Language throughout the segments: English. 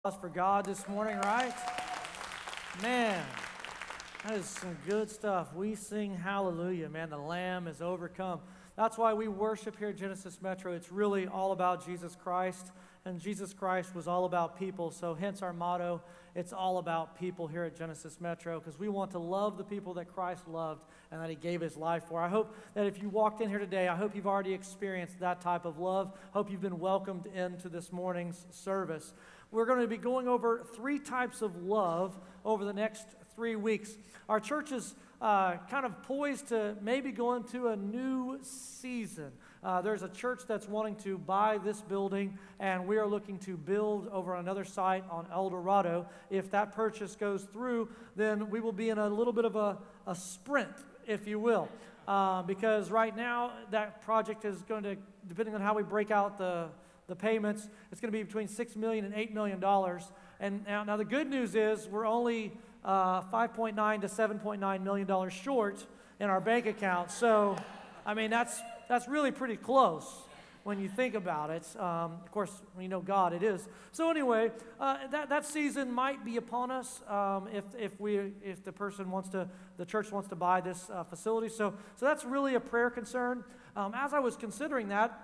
For God this morning, right? Man, that is some good stuff. We sing hallelujah, man. The Lamb is overcome. That's why we worship here at Genesis Metro. It's really all about Jesus Christ, and Jesus Christ was all about people. So hence our motto, it's all about people here at Genesis Metro, because we want to love the people that Christ loved and that he gave his life for. I hope that if you walked in here today, I hope you've already experienced that type of love. Hope you've been welcomed into this morning's service. We're going to be going over three types of love over the next 3 weeks. Our church is kind of poised to maybe go into a new season. There's a church that's wanting to buy this building, and we are looking to build over another site on El Dorado. If that purchase goes through, then we will be in a little bit of a sprint, if you will. Because right now, that project is going to, depending on how we break out the payments, it's going to be between $6 million and $8 million. And now the good news is we're only $5.9 to $7.9 million short in our bank account. So, I mean, that's really pretty close when you think about it. Of course, when you know God, it is. So anyway, that season might be upon us if the church wants to buy this facility. So that's really a prayer concern. As I was considering that,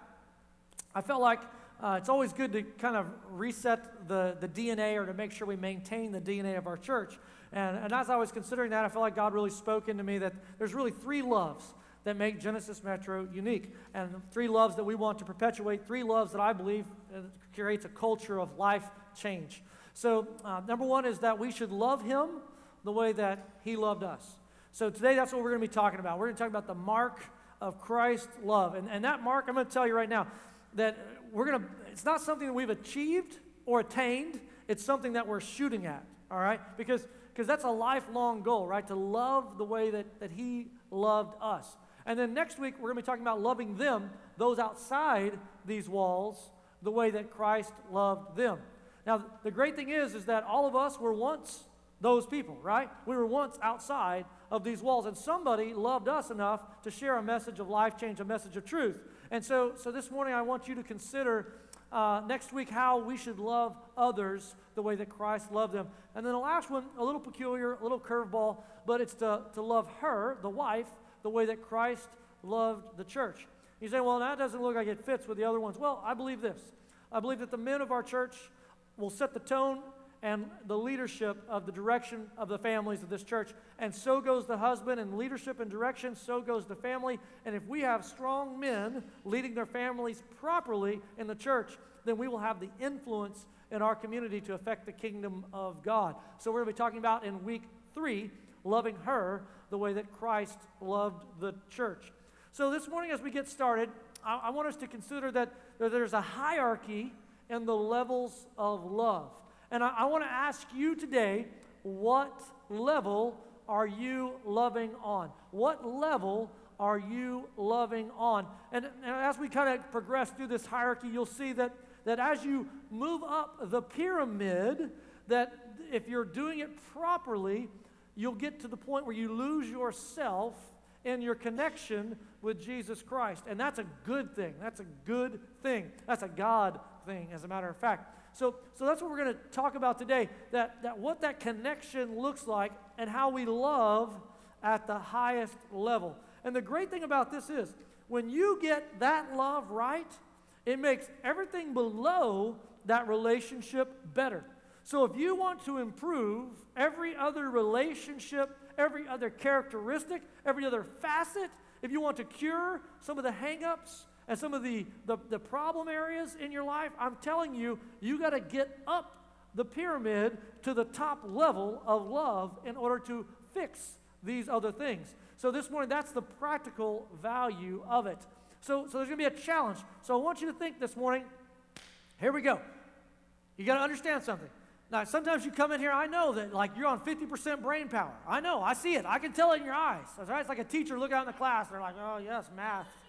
I felt like it's always good to kind of reset the DNA, or to make sure we maintain the DNA of our church. And as I was considering that, I felt like God really spoke into me that there's really three loves that make Genesis Metro unique, and three loves that we want to perpetuate, three loves that I believe creates a culture of life change. So number one is that we should love him the way that he loved us. So today that's what we're going to be talking about. We're going to talk about the mark of Christ's love. And that mark, I'm going to tell you right now, that it's not something that we've achieved or attained. It's something that we're shooting at, all right? Because that's a lifelong goal, right? To love the way that he loved us. And then next week, we're going to be talking about loving them, those outside these walls, the way that Christ loved them. Now, the great thing is that all of us were once those people, right? We were once outside of these walls, and somebody loved us enough to share a message of life change, a message of truth. And so this morning I want you to consider next week how we should love others the way that Christ loved them. And then the last one, a little peculiar, a little curveball, but it's to love her, the wife, the way that Christ loved the church. You say, well, that doesn't look like it fits with the other ones. Well, I believe this. I believe that the men of our church will set the tone and the leadership of the direction of the families of this church. And so goes the husband, and leadership and direction, so goes the family. And if we have strong men leading their families properly in the church, then we will have the influence in our community to affect the kingdom of God. So we're going to be talking about in week 3, loving her the way that Christ loved the church. So this morning as we get started, I want us to consider that there's a hierarchy in the levels of love. And I want to ask you today, what level are you loving on? What level are you loving on? And as we kind of progress through this hierarchy, you'll see that as you move up the pyramid, that if you're doing it properly, you'll get to the point where you lose yourself in your connection with Jesus Christ. And that's a good thing. That's a good thing. That's a God thing, as a matter of fact. So that's what we're going to talk about today, that what that connection looks like and how we love at the highest level. And the great thing about this is, when you get that love right, it makes everything below that relationship better. So if you want to improve every other relationship, every other characteristic, every other facet, if you want to cure some of the hang-ups and some of the problem areas in your life, I'm telling you, you got to get up the pyramid to the top level of love in order to fix these other things. So this morning, that's the practical value of it. So there's going to be a challenge. So I want you to think this morning, here we go. You got to understand something. Now, sometimes you come in here, I know that like you're on 50% brain power. I know, I see it. I can tell it in your eyes. That's right. It's like a teacher looking out in the class. They're like, oh, yes, math.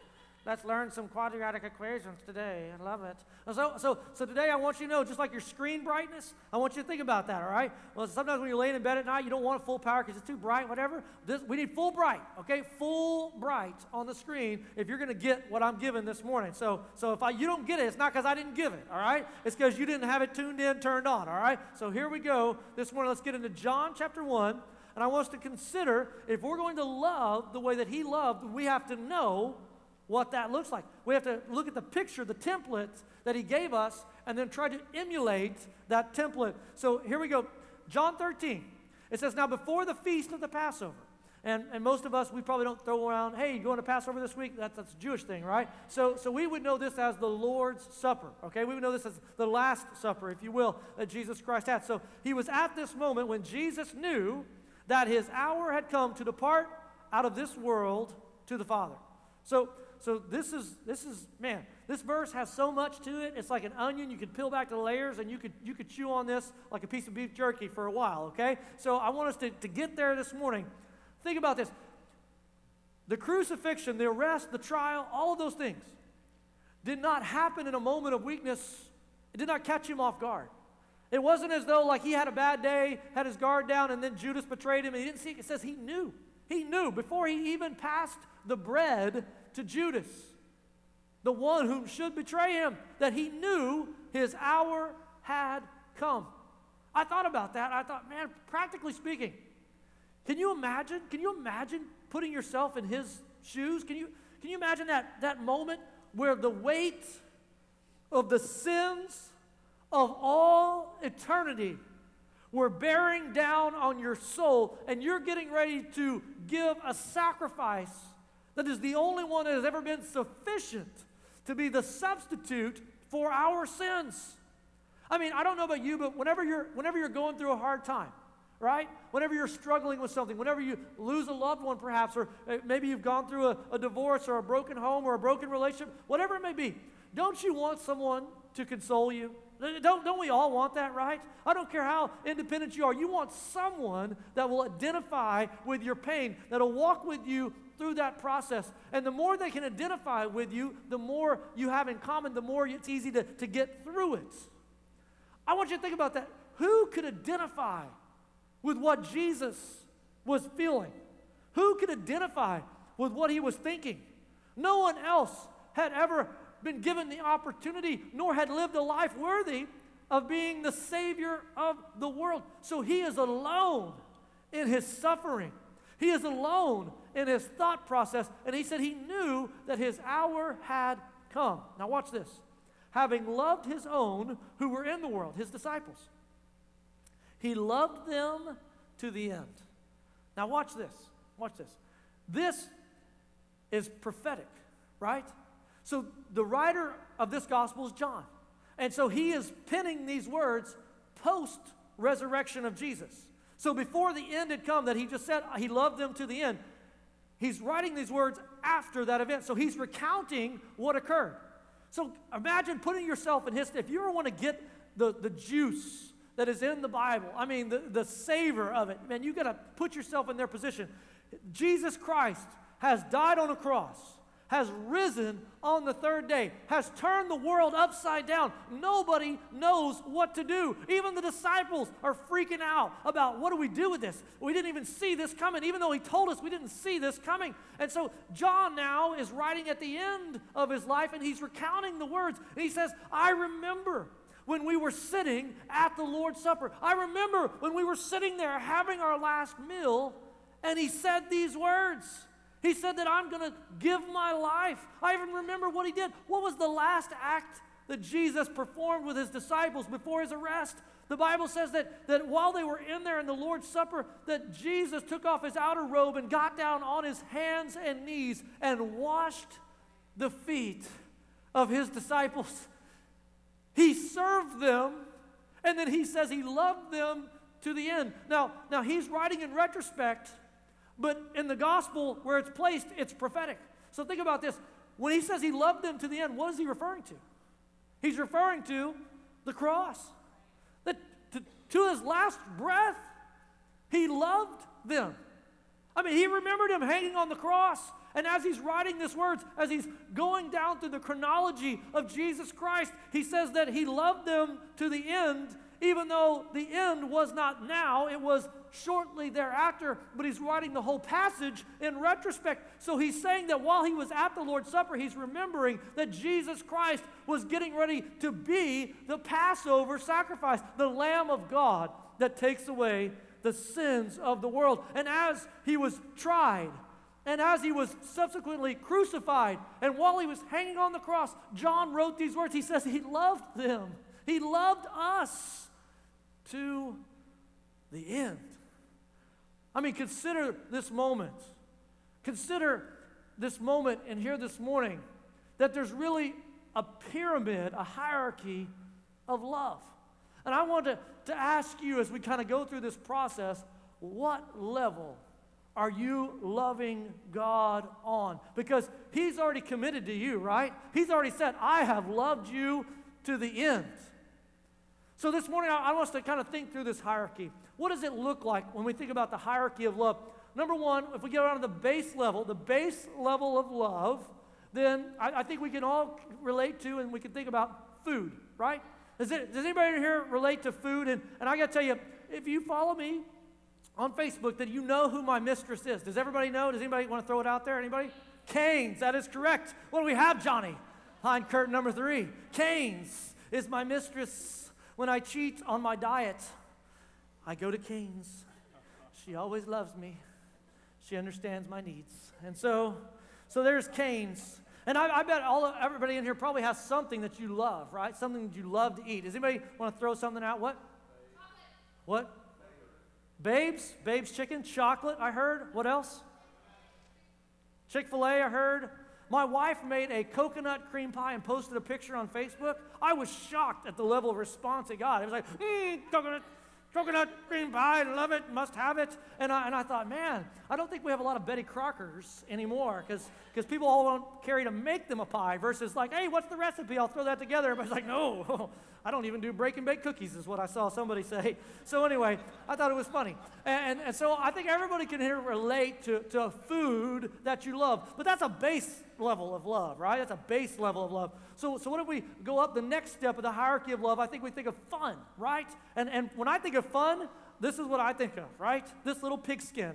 Let's learn some quadratic equations today. I love it. So today I want you to know, just like your screen brightness, I want you to think about that, all right? Well, sometimes when you're laying in bed at night, you don't want full power because it's too bright, whatever. We need full bright, okay? Full bright on the screen if you're going to get what I'm giving this morning. So if you don't get it, it's not because I didn't give it, all right? It's because you didn't have it tuned in, turned on, all right? So here we go. This morning, let's get into John chapter 1. And I want us to consider, if we're going to love the way that he loved, we have to know what that looks like. We have to look at the picture, the template that he gave us, and then try to emulate that template. So here we go. John 13. It says, now before the feast of the Passover. And most of us, we probably don't throw around, hey, you going to Passover this week? That's a Jewish thing, right? So we would know this as the Lord's Supper, okay? We would know this as the Last Supper, if you will, that Jesus Christ had. So he was at this moment when Jesus knew that his hour had come to depart out of this world to the Father. So this is man, this verse has so much to it. It's like an onion. You could peel back the layers, and you could chew on this like a piece of beef jerky for a while, okay? So I want us to get there this morning. Think about this. The crucifixion, the arrest, the trial, all of those things did not happen in a moment of weakness. It did not catch him off guard. It wasn't as though like he had a bad day, had his guard down, and then Judas betrayed him, and he didn't see it. It says he knew. He knew before he even passed the bread to Judas, the one whom should betray him, that he knew his hour had come. I thought about that. I thought, man, practically speaking, can you imagine putting yourself in his shoes? Can you imagine that moment where the weight of the sins of all eternity were bearing down on your soul, and you're getting ready to give a sacrifice that is the only one that has ever been sufficient to be the substitute for our sins? I mean, I don't know about you, but whenever you're going through a hard time, right? Whenever you're struggling with something, whenever you lose a loved one perhaps, or maybe you've gone through a divorce or a broken home or a broken relationship, whatever it may be, don't you want someone to console you? Don't we all want that, right? I don't care how independent you are. You want someone that will identify with your pain, that will walk with you through that process. And the more they can identify with you, the more you have in common, the more it's easy to get through it. I want you to think about that. Who could identify with what Jesus was feeling? Who could identify with what he was thinking? No one else had ever been given the opportunity, nor had lived a life worthy of being the Savior of the world. So he is alone in his suffering. He is alone in his thought process, and he said he knew that his hour had come. Now watch this. Having loved his own who were in the world, his disciples, he loved them to the end. Now watch this. Watch this. This is prophetic, right? So the writer of this gospel is John. And so he is penning these words post-resurrection of Jesus. So before the end had come, that he just said he loved them to the end, he's writing these words after that event. So he's recounting what occurred. So imagine putting yourself in his, if you ever want to get the juice that is in the Bible, I mean the savor of it, man, you got to put yourself in their position. Jesus Christ has died on a cross, has risen on the third day, has turned the world upside down. Nobody knows what to do. Even the disciples are freaking out about, what do we do with this? We didn't even see this coming. Even though he told us, we didn't see this coming. And so John now is writing at the end of his life, and he's recounting the words. And he says, I remember when we were sitting at the Lord's Supper. I remember when we were sitting there having our last meal, and he said these words. He said that I'm going to give my life. I even remember what he did. What was the last act that Jesus performed with his disciples before his arrest? The Bible says that while they were in there in the Lord's Supper, that Jesus took off his outer robe and got down on his hands and knees and washed the feet of his disciples. He served them, and then he says he loved them to the end. Now he's writing in retrospect, but in the gospel where it's placed, it's prophetic. So think about this. When he says he loved them to the end, what is he referring to? He's referring to the cross. That to his last breath, he loved them. I mean, he remembered him hanging on the cross, And as he's writing these words, as he's going down through the chronology of Jesus Christ, he says that he loved them to the end, even though the end was not now, it was shortly thereafter, but he's writing the whole passage in retrospect. So he's saying that while he was at the Lord's Supper, he's remembering that Jesus Christ was getting ready to be the Passover sacrifice, the Lamb of God that takes away the sins of the world. And as he was tried, and as he was subsequently crucified, and while he was hanging on the cross, John wrote these words. He says he loved them. He loved us to the end. I mean, consider this moment. Consider this moment and here this morning that there's really a pyramid, a hierarchy of love. And I want to ask you as we kind of go through this process, what level are you loving God on? Because he's already committed to you, right? He's already said, I have loved you to the end. So this morning, I want us to kind of think through this hierarchy. What does it look like when we think about the hierarchy of love? Number one, if we get down to the base level of love, then I think we can all relate to and we can think about food, right? Does anybody here relate to food? And I got to tell you, if you follow me on Facebook, then you know who my mistress is. Does everybody know? Does anybody want to throw it out there? Anybody? Cane's, that is correct. What do we have, Johnny? Behind curtain number 3. Cane's is my mistress. When I cheat on my diet, I go to Cane's. She always loves me. She understands my needs. And so there's Cane's. And I bet everybody in here probably has something that you love, right? Something that you love to eat. Does anybody want to throw something out? What? What? Babes? Babes chicken? Chocolate, I heard. What else? Chick-fil-A, I heard. My wife made a coconut cream pie and posted a picture on Facebook. I was shocked at the level of response it got. It was like, coconut cream pie, love it, must have it. And I thought, man, I don't think we have a lot of Betty Crockers anymore because people all want Carrie to make them a pie versus like, hey, what's the recipe? I'll throw that together. Everybody's like, no, I don't even do break and bake cookies is what I saw somebody say. So anyway, I thought it was funny. And so I think everybody can here relate to food that you love. But that's a base level of love, right? That's a base level of love. So what if we go up the next step of the hierarchy of love? I think we think of fun, right? And when I think of fun, this is what I think of, right? This little pigskin.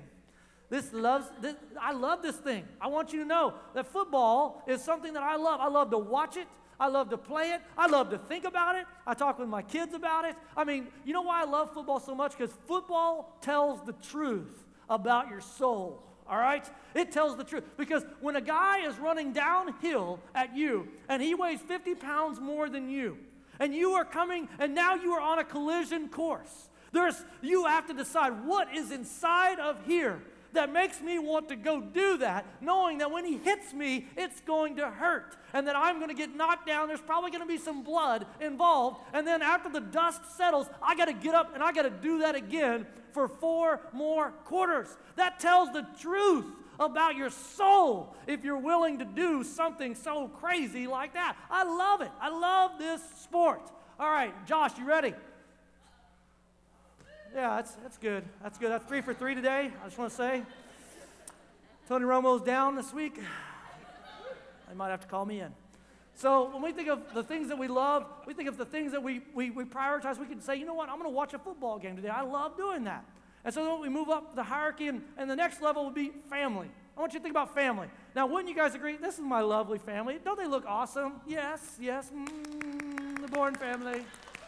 I love this thing. I want you to know that football is something that I love. I love to watch it. I love to play it. I love to think about it. I talk with my kids about it. I mean, you know why I love football so much? Because football tells the truth about your soul. All right? It tells the truth. Because when a guy is running downhill at you and he weighs 50 pounds more than you, and you are coming, and now you are on a collision course, you have to decide what is inside of here that makes me want to go do that, knowing that when he hits me, it's going to hurt, and that I'm going to get knocked down. There's probably going to be some blood involved, and then after the dust settles, I got to get up and I got to do that again for 4 more quarters. That tells the truth about your soul if you're willing to do something so crazy like that. I love it. I love this sport. All right, Josh, you ready? Yeah, that's good. That's good. That's 3 for 3 today. I just want to say, Tony Romo's down this week. They might have to call me in. So when we think of the things that we love, we think of the things that we prioritize. We can say, you know what, I'm going to watch a football game today. I love doing that. And so then we move up the hierarchy, and the next level would be family. I want you to think about family. Now, wouldn't you guys agree? This is my lovely family. Don't they look awesome? Yes. The Bourne family.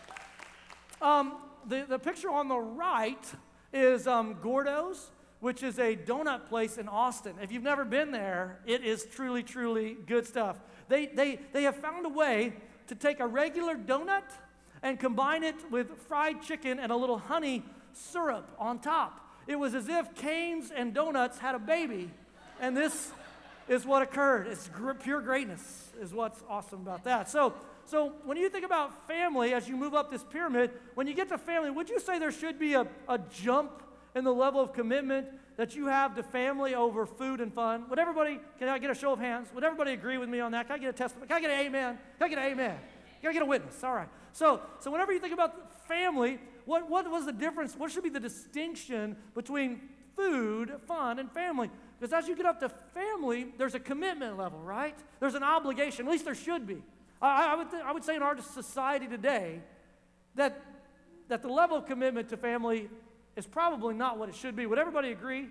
The picture on the right is Gordo's, which is a donut place in Austin. If you've never been there, it is truly, truly good stuff. They have found a way to take a regular donut and combine it with fried chicken and a little honey syrup on top. It was as if Cane's and donuts had a baby, and this is what occurred. It's pure greatness is what's awesome about that. So when you think about family, as you move up this pyramid, when you get to family, would you say there should be a jump in the level of commitment that you have to family over food and fun? Would everybody, can I get a show of hands? Would everybody agree with me on that? Can I get a testimony? Can I get an amen? Can I get an amen? Can I get a witness? All right. So whenever you think about family, what was the difference? What should be the distinction between food, fun, and family. Because as you get up to family, there's a commitment level, right? There's an obligation. At least there should be. I would say in our society today that the level of commitment to family is probably not what it should be. Would everybody agree?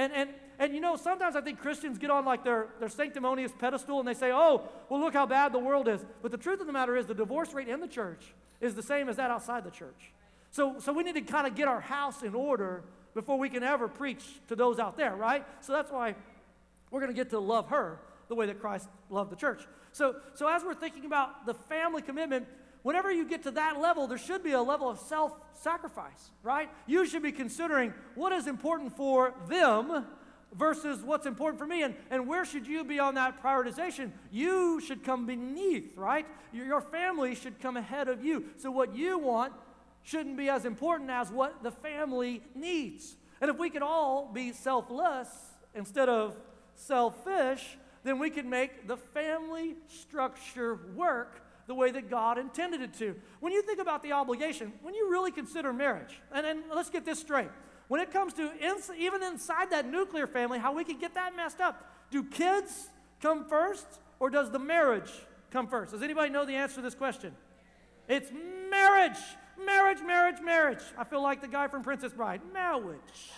And you know, sometimes I think Christians get on like their sanctimonious pedestal and they say, oh, well, look how bad the world is. But the truth of the matter is the divorce rate in the church is the same as that outside the church. So we need to kind of get our house in order before we can ever preach to those out there, right? So that's why we're going to get to love her the way that Christ loved the church. So as we're thinking about the family commitment, whenever you get to that level, there should be a level of self-sacrifice, right? You should be considering what is important for them versus what's important for me, and where should you be on that prioritization? You should come beneath, right? Your family should come ahead of you. So what you want shouldn't be as important as what the family needs. And if we could all be selfless instead of selfish, then we can make the family structure work the way that God intended it to. When you think about the obligation, when you really consider marriage, and let's get this straight. When it comes to even inside that nuclear family, how we can get that messed up, do kids come first or does the marriage come first? Does anybody know the answer to this question? It's marriage. Marriage, marriage, marriage. I feel like the guy from Princess Bride. Marriage.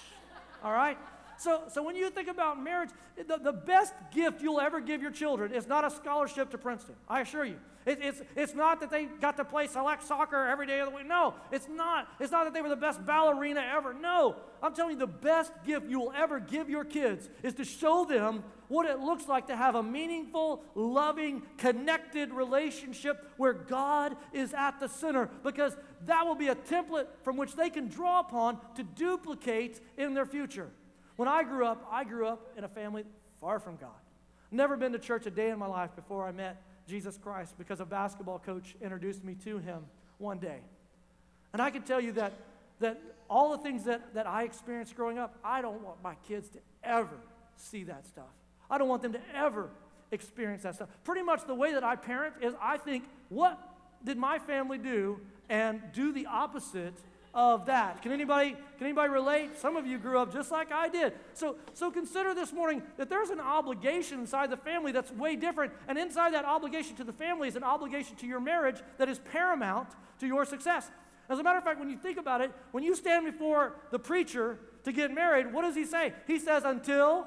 All right? So when you think about marriage, the best gift you'll ever give your children is not a scholarship to Princeton. I assure you. It's not that they got to play select soccer every day of the week. No, it's not. It's not that they were the best ballerina ever. No, I'm telling you, the best gift you will ever give your kids is to show them what it looks like to have a meaningful, loving, connected relationship where God is at the center, because that will be a template from which they can draw upon to duplicate in their future. When I grew up in a family far from God. Never been to church a day in my life before I met Jesus Christ, because a basketball coach introduced me to him one day. And I can tell you that all the things that I experienced growing up, I don't want my kids to ever see that stuff. I don't want them to ever experience that stuff. Pretty much the way that I parent is I think, what did my family do, and do the opposite of that. Can anybody relate? Some of you grew up just like I did. So consider this morning that there's an obligation inside the family that's way different, and inside that obligation to the family is an obligation to your marriage that is paramount to your success. As a matter of fact, when you think about it, when you stand before the preacher to get married, what does he say? He says, until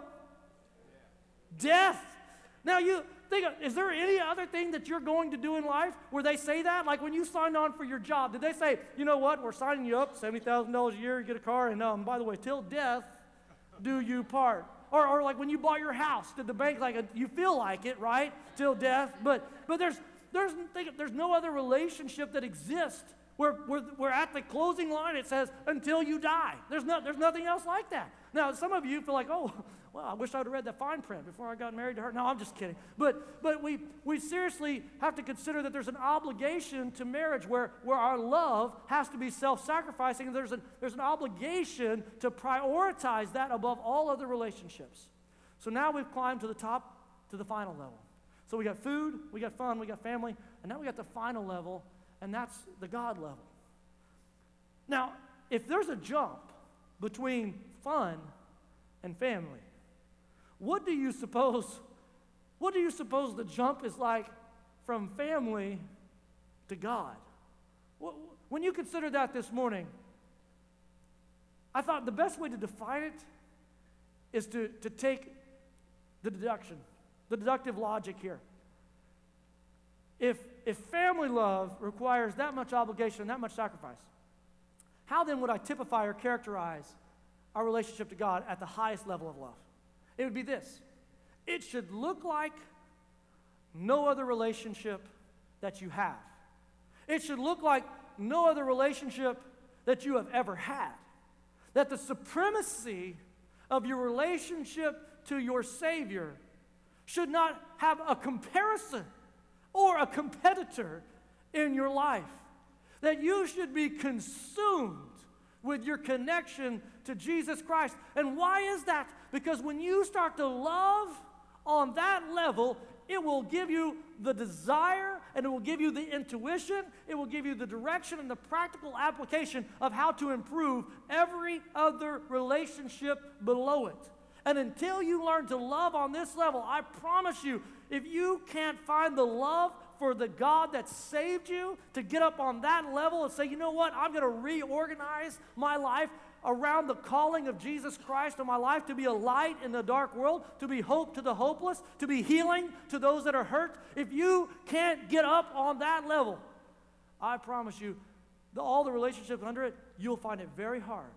death. Now you think, is there any other thing that you're going to do in life where they say that? Like when you signed on for your job, did they say, you know what, we're signing you up, $70,000 a year, you get a car, and by the way, till death do you part? Or like when you bought your house, did the bank, you feel like it, right? Till death. But there's no other relationship that exists where at the closing line it says, until you die. There's nothing else like that. Now, some of you feel like, oh, well, I wish I would have read that fine print before I got married to her. No, I'm just kidding. But we seriously have to consider that there's an obligation to marriage where our love has to be self-sacrificing. There's an obligation to prioritize that above all other relationships. So now we've climbed to the top, to the final level. So we got food, we got fun, we got family, and now we got the final level, and that's the God level. Now, if there's a jump between fun and family, what do you suppose the jump is like from family to God? When you consider that this morning, I thought the best way to define it is to take the deductive logic here. If family love requires that much obligation, that much sacrifice, how then would I typify or characterize our relationship to God at the highest level of love? It would be this. It should look like no other relationship that you have. It should look like no other relationship that you have ever had. That the supremacy of your relationship to your Savior should not have a comparison or a competitor in your life. That you should be consumed with your connection to Jesus Christ. And why is that? Because when you start to love on that level, it will give you the desire and it will give you the intuition, it will give you the direction and the practical application of how to improve every other relationship below it. And until you learn to love on this level, I promise you, if you can't find the love for the God that saved you to get up on that level and say, you know what, I'm going to reorganize my life around the calling of Jesus Christ in my life, to be a light in the dark world, to be hope to the hopeless, to be healing to those that are hurt. If you can't get up on that level, I promise you, all the relationships under it, you'll find it very hard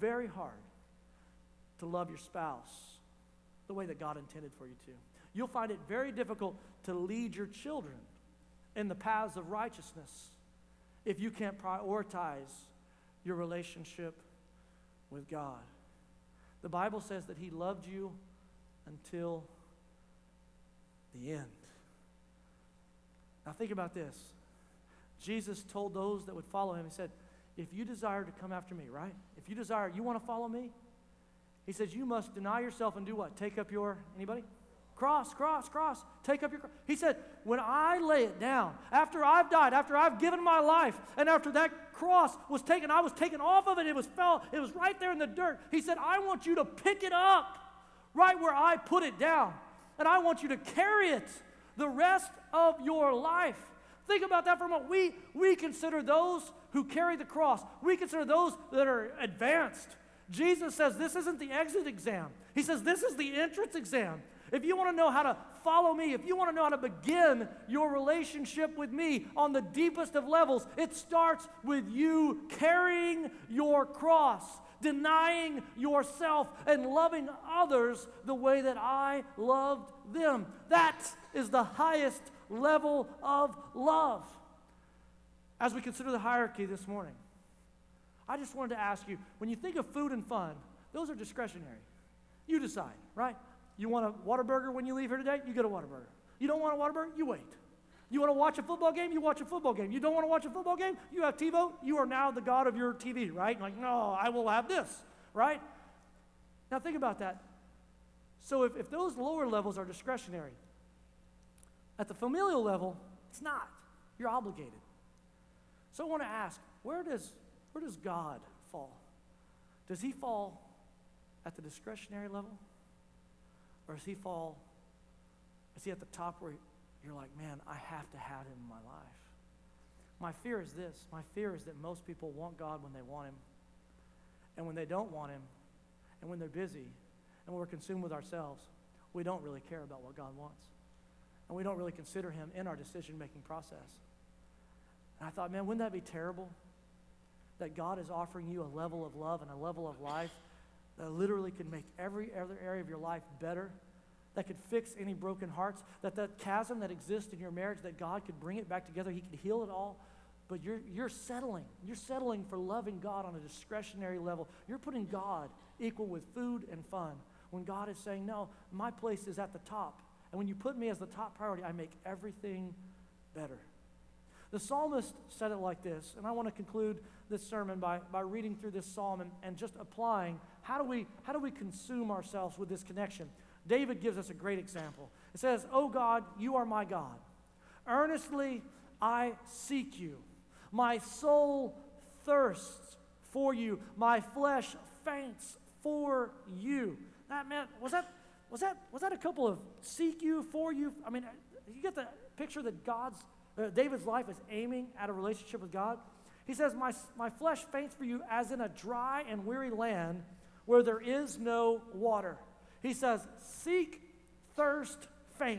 to love your spouse the way that God intended for you to. You'll find it very difficult to lead your children in the paths of righteousness if you can't prioritize your relationship with God. The Bible says that He loved you until the end. Now think about this. Jesus told those that would follow Him, He said, if you desire to come after me, right? If you desire, you want to follow me? He says, you must deny yourself and do what? Take up your, anybody? Cross. Take up your cross. He said, when I lay it down, after I've died, after I've given my life, and after that cross was taken, I was taken off of it, it was right there in the dirt. He said, I want you to pick it up right where I put it down, and I want you to carry it the rest of your life. Think about that for a moment. We consider those who carry the cross, we consider those that are advanced. Jesus says this isn't the exit exam. He says this is the entrance exam. If you want to know how to follow me, if you want to know how to begin your relationship with me on the deepest of levels, it starts with you carrying your cross, denying yourself, and loving others the way that I loved them. That is the highest level of love. As we consider the hierarchy this morning, I just wanted to ask you, when you think of food and fun, those are discretionary. You decide, right? You want a Whataburger when you leave here today? You get a Whataburger. You don't want a Whataburger? You wait. You want to watch a football game? You watch a football game. You don't want to watch a football game? You have TiVo. You are now the God of your TV, right? Like, no, I will have this, right? Now think about that. So if those lower levels are discretionary, at the familial level, it's not. You're obligated. So I want to ask, where does God fall? Does He fall at the discretionary level? Or is He at the top where you're like, man, I have to have Him in my life? My fear is this. My fear is that most people want God when they want Him. And when they don't want Him, and when they're busy, and when we're consumed with ourselves, we don't really care about what God wants. And we don't really consider Him in our decision-making process. And I thought, man, wouldn't that be terrible? That God is offering you a level of love and a level of life that literally could make every other area of your life better, that could fix any broken hearts, that chasm that exists in your marriage, that God could bring it back together, He could heal it all. But you're settling. You're settling for loving God on a discretionary level. You're putting God equal with food and fun, when God is saying, no, my place is at the top. And when you put me as the top priority, I make everything better. The psalmist said it like this, and I want to conclude this sermon by reading through this psalm and just applying how do we consume ourselves with this connection. David gives us a great example. It says, "O God, you are my God. Earnestly I seek you. My soul thirsts for you. My flesh faints for you." That meant, was that a couple of seek you, for you? I mean, you get the picture that David's life is aiming at a relationship with God. He says, my flesh faints for you as in a dry and weary land where there is no water. He says, seek, thirst, faint.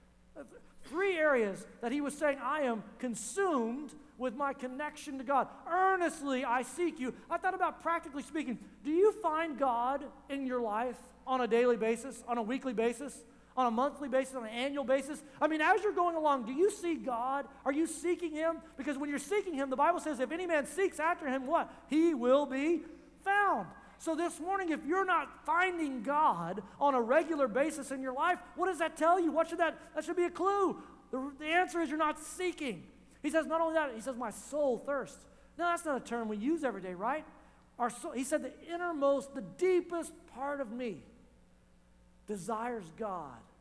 3 areas that he was saying, I am consumed with my connection to God. Earnestly I seek you. I thought about, practically speaking, do you find God in your life on a daily basis, on a weekly basis, on a monthly basis, on an annual basis? I mean, as you're going along, do you see God? Are you seeking Him? Because when you're seeking Him, the Bible says, if any man seeks after Him, what? He will be found. So this morning, if you're not finding God on a regular basis in your life, what does that tell you? That should be a clue. The answer is you're not seeking. He says, not only that, he says, my soul thirsts. Now, that's not a term we use every day, right? Our soul, he said, the innermost, the deepest part of me desires God.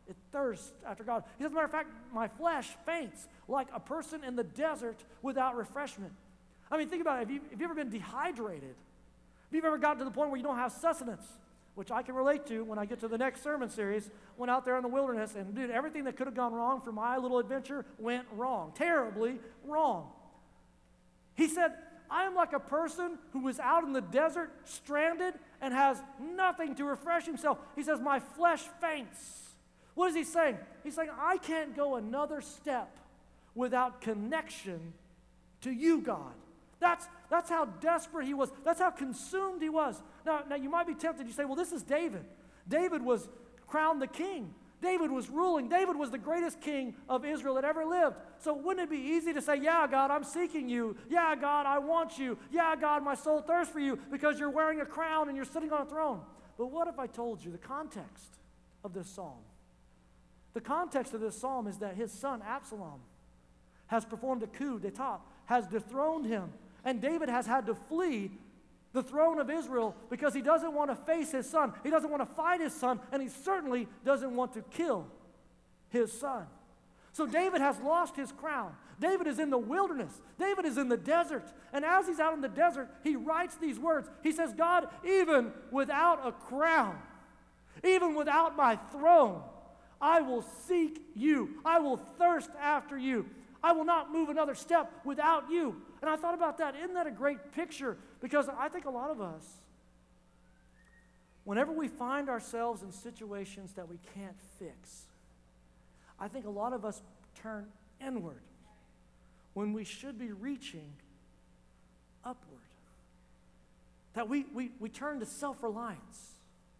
It thirsts after God. He says, as a matter of fact, my flesh faints like a person in the desert without refreshment. I mean, think about it. Have you ever been dehydrated? Have you ever gotten to the point where you don't have sustenance? Which I can relate to when I get to the next sermon series. Went out there in the wilderness, and dude, everything that could have gone wrong for my little adventure went wrong. Terribly wrong. He said, I am like a person who was out in the desert, stranded, and has nothing to refresh himself. He says, my flesh faints. What is he saying? He's saying, I can't go another step without connection to you, God. That's how desperate he was. That's how consumed he was. Now you might be tempted. You say, well, this is David. David was crowned the king. David was ruling. David was the greatest king of Israel that ever lived. So wouldn't it be easy to say, yeah, God, I'm seeking you. Yeah, God, I want you. Yeah, God, my soul thirsts for you because you're wearing a crown and you're sitting on a throne. But what if I told you the context of this psalm? The context of this psalm is that his son, Absalom, has performed a coup d'etat, has dethroned him, and David has had to flee the throne of Israel because he doesn't want to face his son. He doesn't want to fight his son, and he certainly doesn't want to kill his son. So David has lost his crown. David is in the wilderness. David is in the desert. And as he's out in the desert, he writes these words. He says, God, even without a crown, even without my throne, I will seek you. I will thirst after you. I will not move another step without you. And I thought about that. Isn't that a great picture? Because I think a lot of us, whenever we find ourselves in situations that we can't fix, I think a lot of us turn inward when we should be reaching upward. That we turn to self-reliance.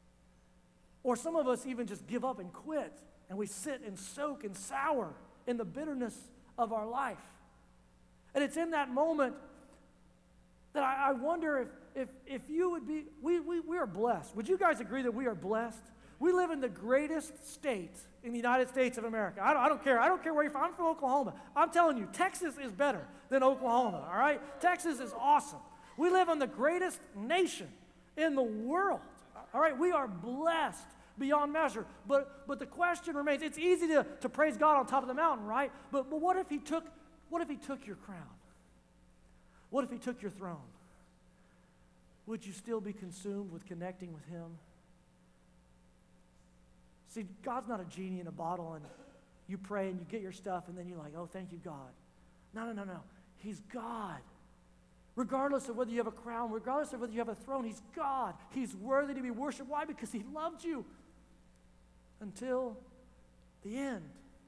Or some of us even just give up and quit, and we sit and soak and sour in the bitterness of our life. And it's in that moment that I wonder if you would be, we are blessed. Would you guys agree that we are blessed? We live in the greatest state in the United States of America. I don't care. I don't care where you're from. I'm from Oklahoma. I'm telling you, Texas is better than Oklahoma, all right? Texas is awesome. We live in the greatest nation in the world, all right? We are blessed beyond measure. But the question remains, it's easy to praise God on top of the mountain, right? But what if he took your crown? What if he took your throne? Would you still be consumed with connecting with him? See, God's not a genie in a bottle and you pray and you get your stuff and then you're like, oh, thank you, God. No. He's God. Regardless of whether you have a crown, regardless of whether you have a throne, he's God. He's worthy to be worshiped. Why? Because he loved you until the end.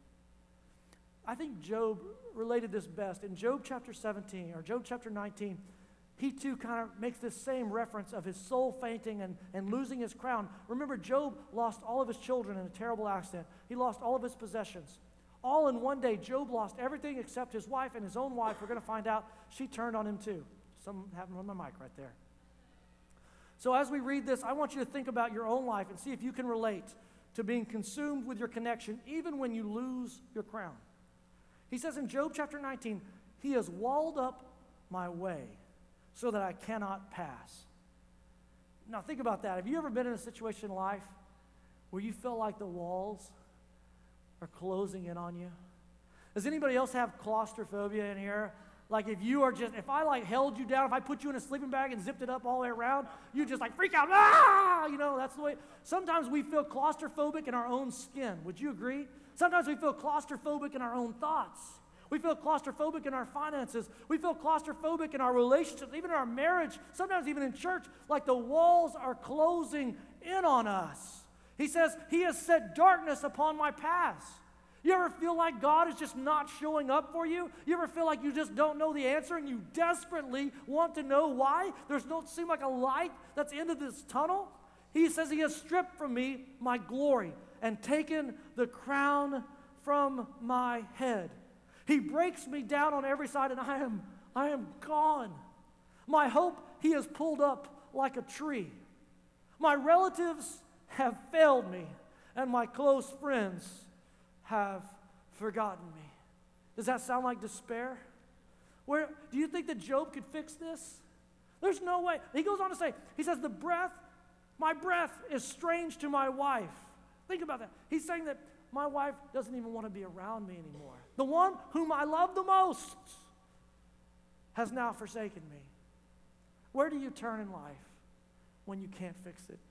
I think Job related this best. In Job chapter 17 or Job chapter 19, he too kind of makes this same reference of his soul fainting and losing his crown. Remember, Job lost all of his children in a terrible accident. He lost all of his possessions. All in one day, Job lost everything except his wife, and his own wife, we're going to find out, she turned on him too. Some happened on my mic right there. So as we read this, I want you to think about your own life and see if you can relate to being consumed with your connection even when you lose your crown. He says in Job chapter 19, he has walled up my way so that I cannot pass. Now think about that. Have you ever been in a situation in life where you felt like the walls are closing in on you? Does anybody else have claustrophobia in here? Like if I like held you down, if I put you in a sleeping bag and zipped it up all the way around, you just like freak out, that's the way. Sometimes we feel claustrophobic in our own skin. Would you agree? Sometimes we feel claustrophobic in our own thoughts. We feel claustrophobic in our finances. We feel claustrophobic in our relationships, even in our marriage, sometimes even in church, like the walls are closing in on us. He says, he has set darkness upon my paths. You ever feel like God is just not showing up for you? You ever feel like you just don't know the answer and you desperately want to know why? There's don't seem like a light that's into this tunnel. He says he has stripped from me my glory and taken the crown from my head. He breaks me down on every side and I am gone. My hope he has pulled up like a tree. My relatives have failed me and my close friends have forgotten me. Does that sound like despair? Do you think that Job could fix this? There's no way. He goes on to say, he says, my breath is strange to my wife. Think about that. He's saying that my wife doesn't even want to be around me anymore. The one whom I love the most has now forsaken me. Where do you turn in life when you can't fix it?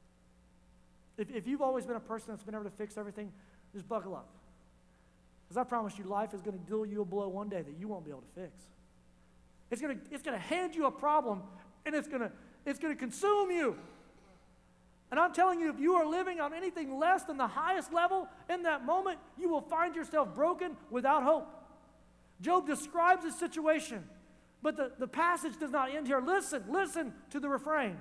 If you've always been a person that's been able to fix everything, just buckle up. Because I promise you, life is going to deal you a blow one day that you won't be able to fix. It's going to hand you a problem, and it's going to consume you. And I'm telling you, if you are living on anything less than the highest level, in that moment, you will find yourself broken without hope. Job describes his situation, but the passage does not end here. Listen to the refrain.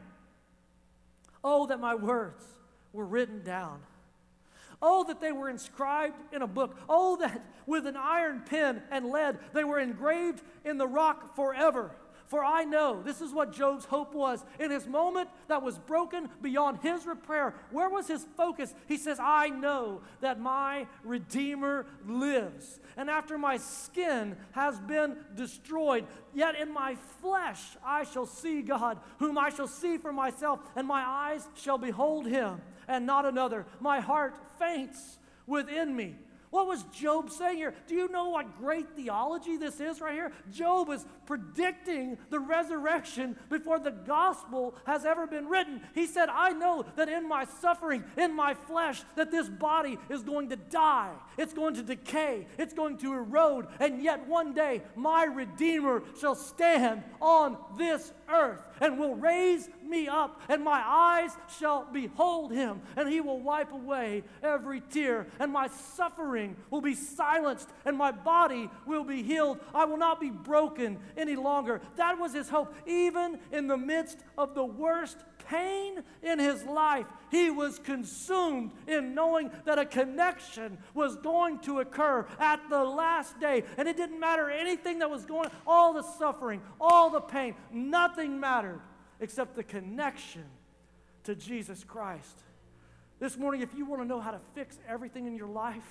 Oh, that my words were written down. Oh, that they were inscribed in a book. Oh, that with an iron pen and lead they were engraved in the rock forever. For I know, this is what Job's hope was. In his moment that was broken beyond his repair, where was his focus? He says, I know that my Redeemer lives. And after my skin has been destroyed, yet in my flesh I shall see God, whom I shall see for myself, and my eyes shall behold him, and not another. My heart faints within me. What was Job saying here? Do you know what great theology this is right here? Job is predicting the resurrection before the gospel has ever been written. He said, I know that in my suffering, in my flesh, that this body is going to die. It's going to decay. It's going to erode. And yet one day, my Redeemer shall stand on this earth and will raise me up, and my eyes shall behold him, and he will wipe away every tear, and my suffering will be silenced, and my body will be healed. I will not be broken any longer. That was his hope. Even in the midst of the worst pain in his life, he was consumed in knowing that a connection was going to occur at the last day. And it didn't matter anything that was going on, all the suffering, all the pain, nothing mattered except the connection to Jesus Christ. This morning, if you want to know how to fix everything in your life,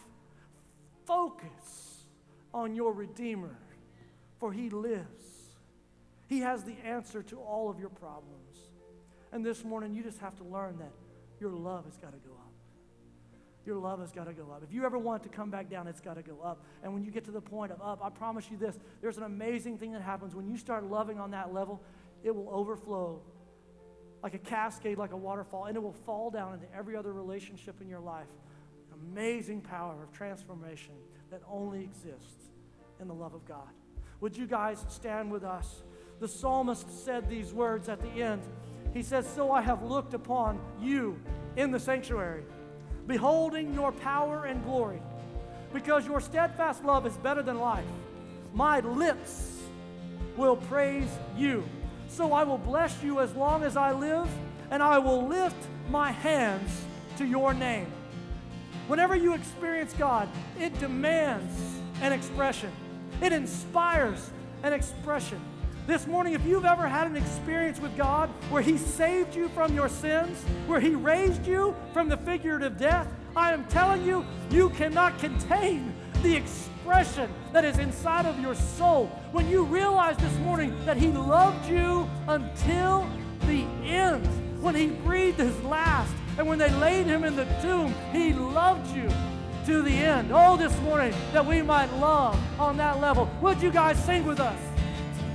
focus on your Redeemer, for he lives. He has the answer to all of your problems. And this morning, you just have to learn that your love has got to go up. Your love has got to go up. If you ever want it to come back down, it's got to go up. And when you get to the point of up, I promise you this, there's an amazing thing that happens. When you start loving on that level, it will overflow like a cascade, like a waterfall, and it will fall down into every other relationship in your life. Amazing power of transformation that only exists in the love of God. Would you guys stand with us? The psalmist said these words at the end. He says, so I have looked upon you in the sanctuary, beholding your power and glory, because your steadfast love is better than life. My lips will praise you. So I will bless you as long as I live, and I will lift my hands to your name. Whenever you experience God, it demands an expression. It inspires an expression. This morning, if you've ever had an experience with God where he saved you from your sins, where he raised you from the figurative death, I am telling you, you cannot contain the expression that is inside of your soul. When you realize this morning that he loved you until the end, when he breathed his last, and when they laid him in the tomb, he loved you to the end. Oh, this morning, that we might love on that level. Would you guys sing with us?